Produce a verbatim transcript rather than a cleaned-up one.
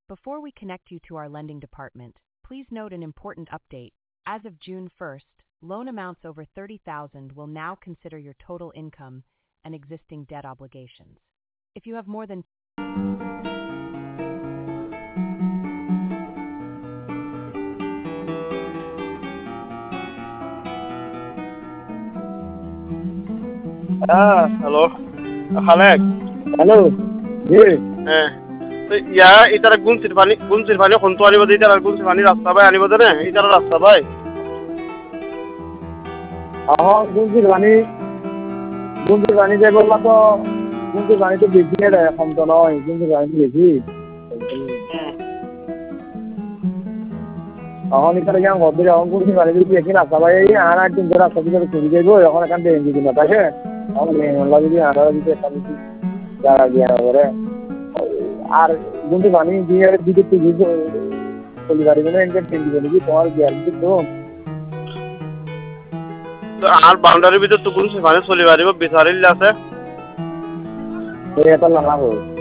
Before we connect you to our lending department, please note an important update. As of June first, loan amounts over thirty thousand will now consider your total income and existing debt obligations. If you have more than Ah, halo. Halek. Hello ji Eh. Ya, itara gun sirfani gun sirfani khonto ani bade itara gun sirfani rasta bhai ani bade ne itara rasta bhai. এখন গুঞ্জির পানি গুঞ্জির পানি যে বললা তো গুঞ্জির পানি তো বেশি রে কম তো নয় গুঞ্জির পানি তো বেশি এখন এখানে যেমন গদ্দির এখন গুঞ্জির পানি যদি বেশি রাস্তা ভাই আর একদিন ধরে রাস্তা দিকে চলে যাইব এখন এখান থেকে যদি না থাকে এখন মেলা যদি আরো যদি একটা বেশি জায়গা দিয়ে করে আর গুঞ্জির পানি দিয়ে দিকে তুই চলে পারিবে না এনকে টেন দিবে নাকি তোমার গ্যারান্টি তো তো আর বাউন্ডারির ভিতর তো gun sirfani চলি পারিব বিচারিল আছে এটা লাগাবো